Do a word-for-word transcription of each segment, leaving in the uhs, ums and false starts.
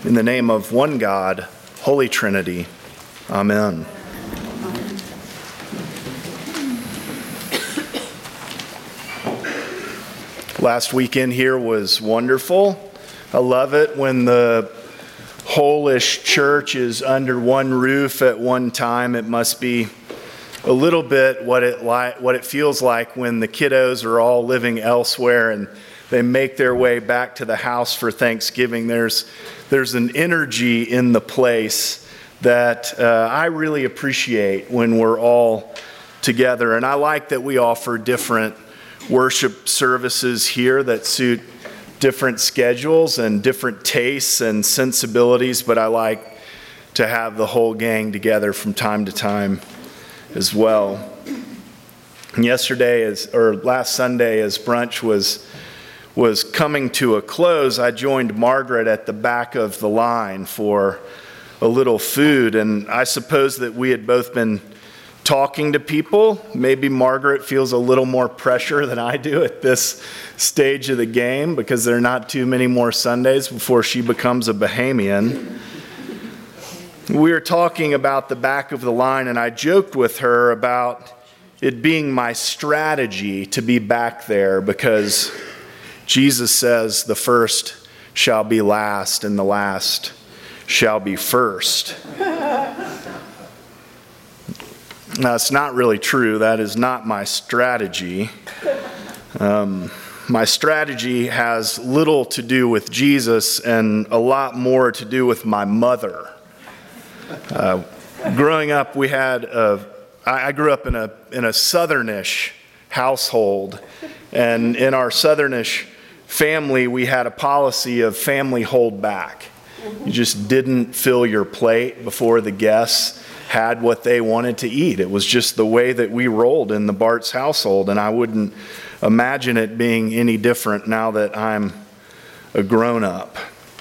In the name of one God, Holy Trinity. Amen. Last weekend here was wonderful. I love it when the whole-ish church is under one roof at one time. It must be a little bit what it li- what it feels like when the kiddos are all living elsewhere and they make their way back to the house for Thanksgiving. There's there's an energy in the place that uh, I really appreciate when we're all together. And I like that we offer different worship services here that suit different schedules and different tastes and sensibilities, but I like to have the whole gang together from time to time as well. And yesterday, as or last Sunday, as brunch was was coming to a close, I joined Margaret at the back of the line for a little food, and I suppose that we had both been talking to people. Maybe Margaret feels a little more pressure than I do at this stage of the game because there are not too many more Sundays before she becomes a Bahamian. We were talking about the back of the line, and I joked with her about it being my strategy to be back there because Jesus says the first shall be last and the last shall be first. Now, it's not really true. That is not my strategy. Um, my strategy has little to do with Jesus and a lot more to do with my mother. Uh, growing up, we had a, I grew up in a in a Southernish household, and in our Southernish family, we had a policy of family hold back. You just didn't fill your plate before the guests had what they wanted to eat. It was just the way that we rolled in the Bart's household, and I wouldn't imagine it being any different now that I'm a grown-up.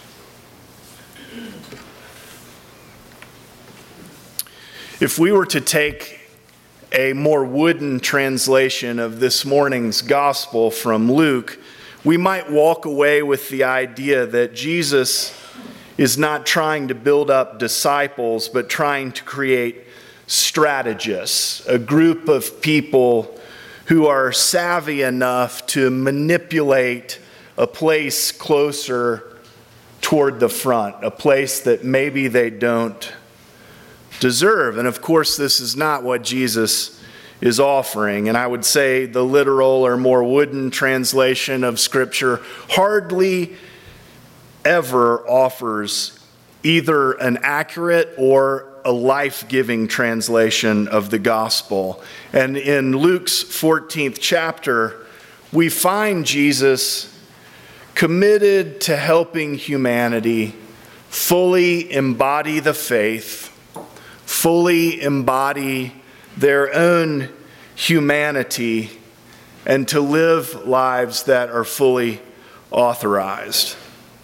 If we were to take a more wooden translation of this morning's gospel from Luke, we might walk away with the idea that Jesus is not trying to build up disciples, but trying to create strategists, a group of people who are savvy enough to manipulate a place closer toward the front, a place that maybe they don't deserve. And of course, this is not what Jesus is offering. And I would say the literal or more wooden translation of Scripture hardly ever offers either an accurate or a life-giving translation of the gospel. And in Luke's fourteenth chapter, we find Jesus committed to helping humanity fully embody the faith, fully embody their own humanity, and to live lives that are fully authorized.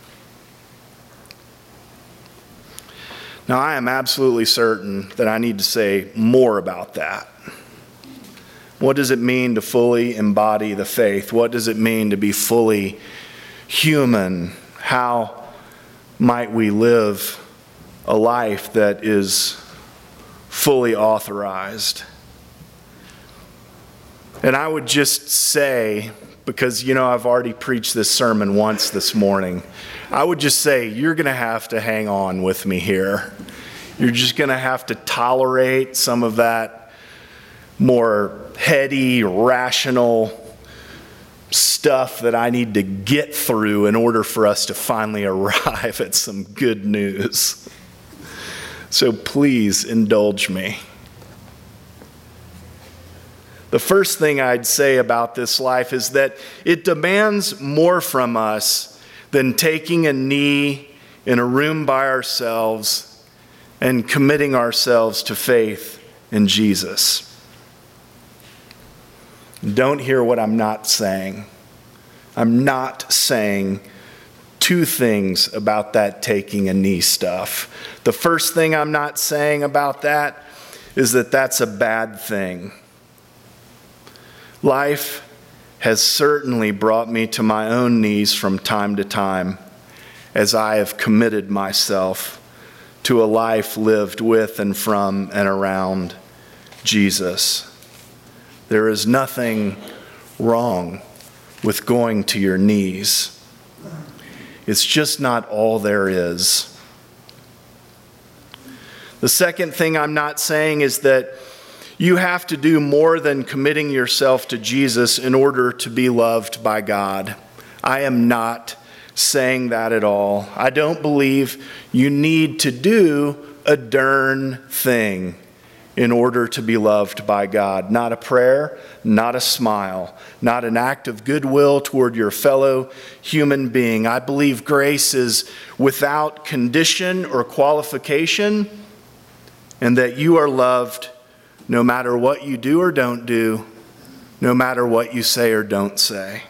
Now, I am absolutely certain that I need to say more about that. What does it mean to fully embody the faith? What does it mean to be fully human? How might we live a life that is fully authorized? And I would just say, because, you know, I've already preached this sermon once this morning, I would just say, you're going to have to hang on with me here. You're just going to have to tolerate some of that more heady, rational stuff that I need to get through in order for us to finally arrive at some good news. So please indulge me. The first thing I'd say about this life is that it demands more from us than taking a knee in a room by ourselves and committing ourselves to faith in Jesus. Don't hear what I'm not saying. I'm not saying two things about that taking a knee stuff. The first thing I'm not saying about that is that that's a bad thing. Life has certainly brought me to my own knees from time to time, as I have committed myself to a life lived with and from and around Jesus. There is nothing wrong with going to your knees. It's just not all there is. The second thing I'm not saying is that you have to do more than committing yourself to Jesus in order to be loved by God. I am not saying that at all. I don't believe you need to do a darn thing in order to be loved by God. Not a prayer, not a smile, not an act of goodwill toward your fellow human being. I believe grace is without condition or qualification, and that you are loved no matter what you do or don't do, no matter what you say or don't say.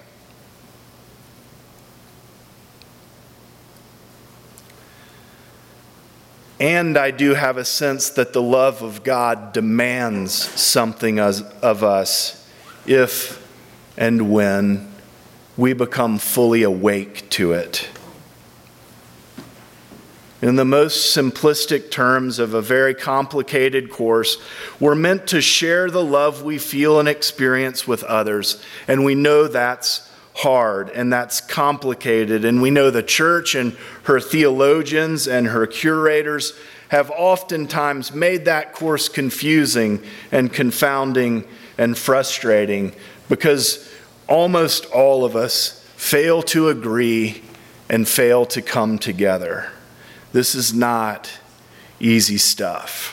And I do have a sense that the love of God demands something of us if and when we become fully awake to it. In the most simplistic terms of a very complicated course, we're meant to share the love we feel and experience with others, and we know that's hard and that's complicated, and we know the church and her theologians and her curators have oftentimes made that course confusing and confounding and frustrating because almost all of us fail to agree and fail to come together. This is not easy stuff.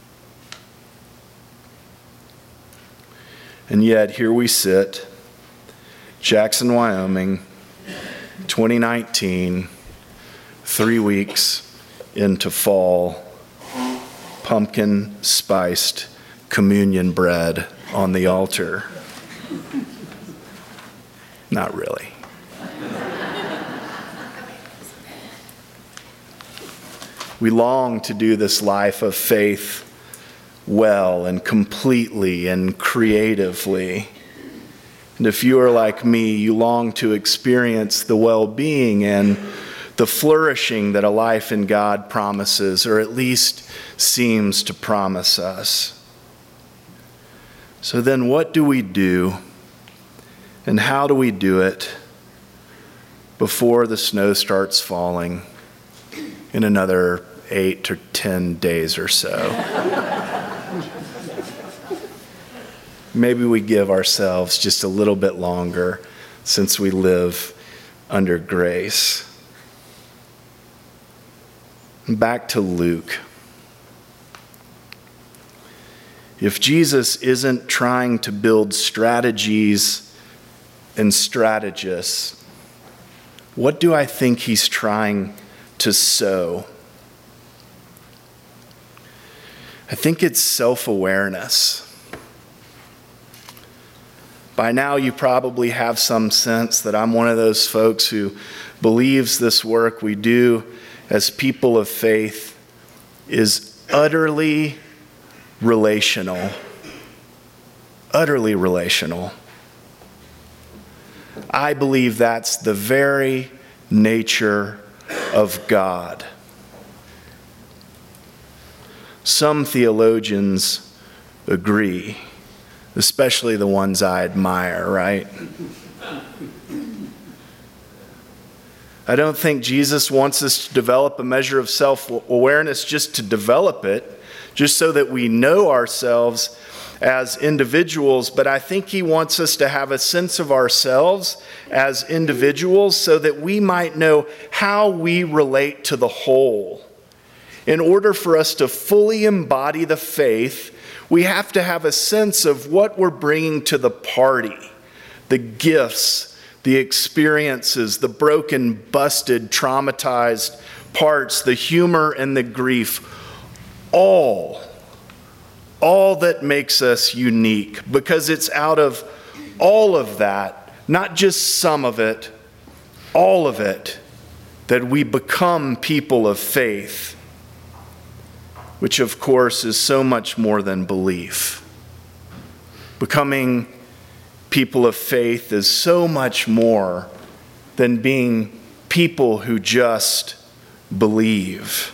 And yet here we sit, Jackson, Wyoming, twenty nineteen, three weeks into fall, pumpkin spiced communion bread on the altar. Not really. We long to do this life of faith well and completely and creatively. And if you are like me, you long to experience the well-being and the flourishing that a life in God promises, or at least seems to promise us. So then what do we do, and how do we do it before the snow starts falling in another eight or ten days or so? Maybe we give ourselves just a little bit longer since we live under grace. Back to Luke. If Jesus isn't trying to build strategies and strategists, what do I think he's trying to sow? I think it's self-awareness. By now you probably have some sense that I'm one of those folks who believes this work we do as people of faith is utterly relational. Utterly relational. I believe that's the very nature of God. Some theologians agree, especially the ones I admire, right? I don't think Jesus wants us to develop a measure of self-awareness just to develop it, just so that we know ourselves as individuals, but I think he wants us to have a sense of ourselves as individuals so that we might know how we relate to the whole. In order for us to fully embody the faith, we have to have a sense of what we're bringing to the party, the gifts, the experiences, the broken, busted, traumatized parts, the humor and the grief, all, all that makes us unique, because it's out of all of that, not just some of it, all of it, that we become people of faith, which of course is so much more than belief. Becoming people of faith is so much more than being people who just believe.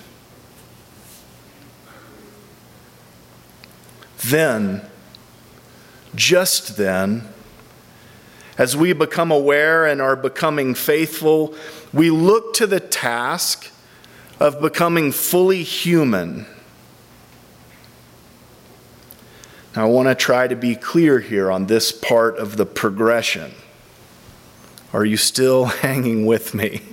Then, just then, as we become aware and are becoming faithful, we look to the task of becoming fully human. Now, I want to try to be clear here on this part of the progression. Are you still hanging with me?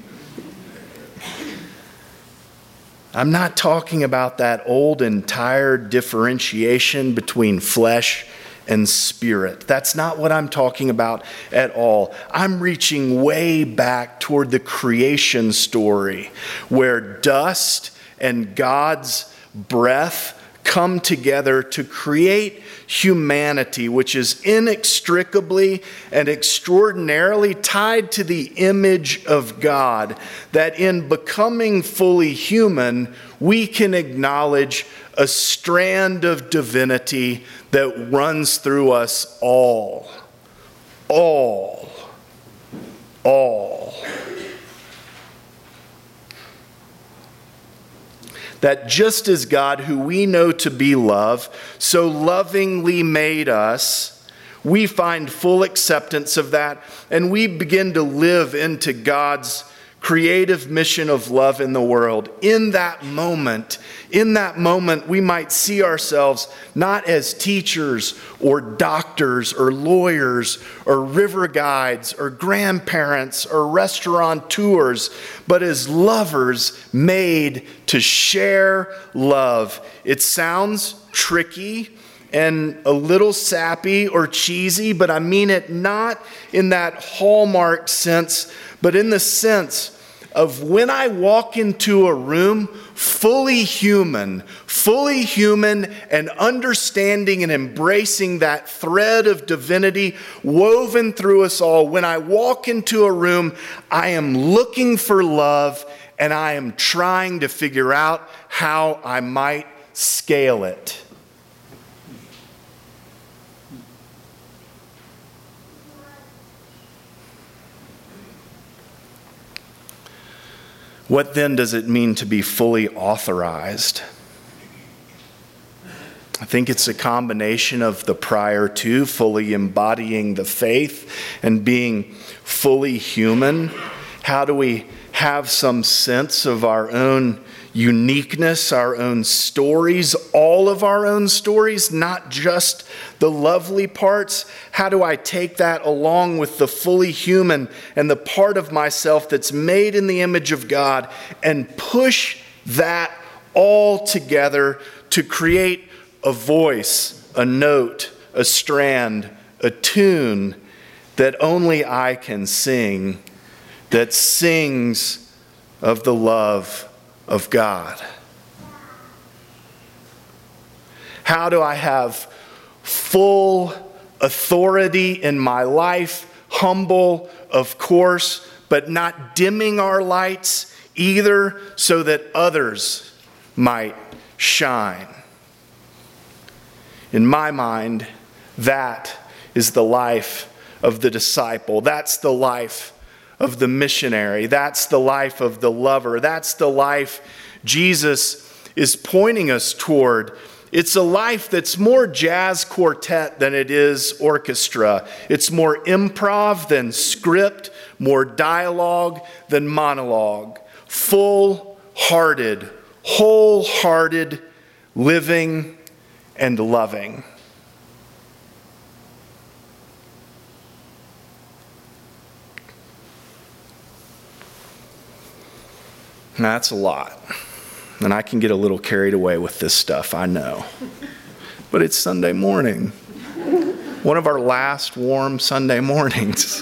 I'm not talking about that old and tired differentiation between flesh and spirit. That's not what I'm talking about at all. I'm reaching way back toward the creation story where dust and God's breath come together to create humanity, which is inextricably and extraordinarily tied to the image of God, that in becoming fully human, we can acknowledge a strand of divinity that runs through us all. All. All. That just as God, who we know to be love, so lovingly made us, we find full acceptance of that, and we begin to live into God's creative mission of love in the world. In that moment, in that moment, we might see ourselves not as teachers or doctors or lawyers or river guides or grandparents or restaurateurs, but as lovers made to share love. It sounds tricky and a little sappy or cheesy, but I mean it not in that hallmark sense, but in the sense of when I walk into a room fully human, fully human and understanding and embracing that thread of divinity woven through us all. When I walk into a room, I am looking for love and I am trying to figure out how I might scale it. What then does it mean to be fully authorized? I think it's a combination of the prior two, fully embodying the faith and being fully human. How do we have some sense of our own uniqueness, our own stories, all of our own stories, not just the lovely parts? How do I take that along with the fully human and the part of myself that's made in the image of God and push that all together to create a voice, a note, a strand, a tune that only I can sing, that sings of the love of God? How do I have full authority in my life, humble, of course, but not dimming our lights either, so that others might shine? In my mind, that is the life of the disciple. That's the life of the missionary. That's the life of the lover. That's the life Jesus is pointing us toward. It's a life that's more jazz quartet than it is orchestra. It's more improv than script, more dialogue than monologue. Full-hearted, wholehearted living and loving. Now, that's a lot. And I can get a little carried away with this stuff, I know. But it's Sunday morning. One of our last warm Sunday mornings.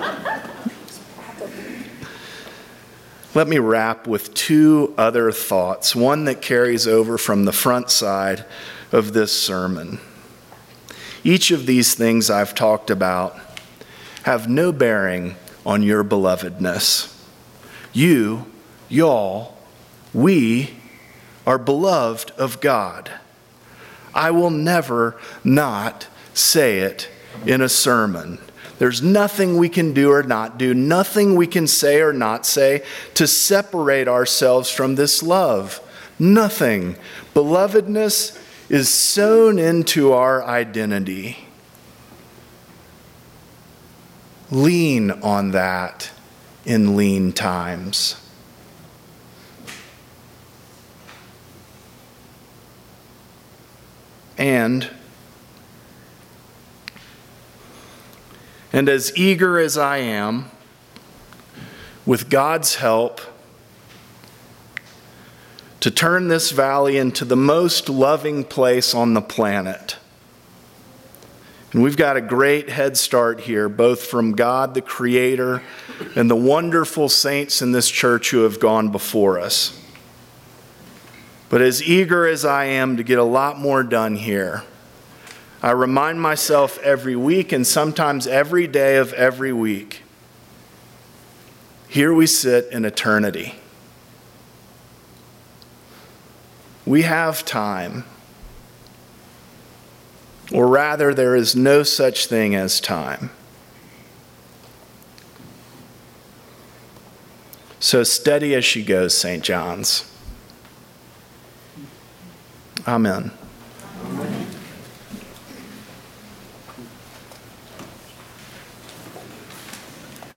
Let me wrap with two other thoughts. One that carries over from the front side of this sermon. Each of these things I've talked about have no bearing on your belovedness. You Y'all, we are beloved of God. I will never not say it in a sermon. There's nothing we can do or not do, nothing we can say or not say to separate ourselves from this love. Nothing. Belovedness is sewn into our identity. Lean on that in lean times. And, and as eager as I am, with God's help, to turn this valley into the most loving place on the planet. And we've got a great head start here, both from God, the Creator, and the wonderful saints in this church who have gone before us. But as eager as I am to get a lot more done here, I remind myself every week and sometimes every day of every week, here we sit in eternity. We have time. Or rather, there is no such thing as time. So steady as she goes, Saint John's. Amen.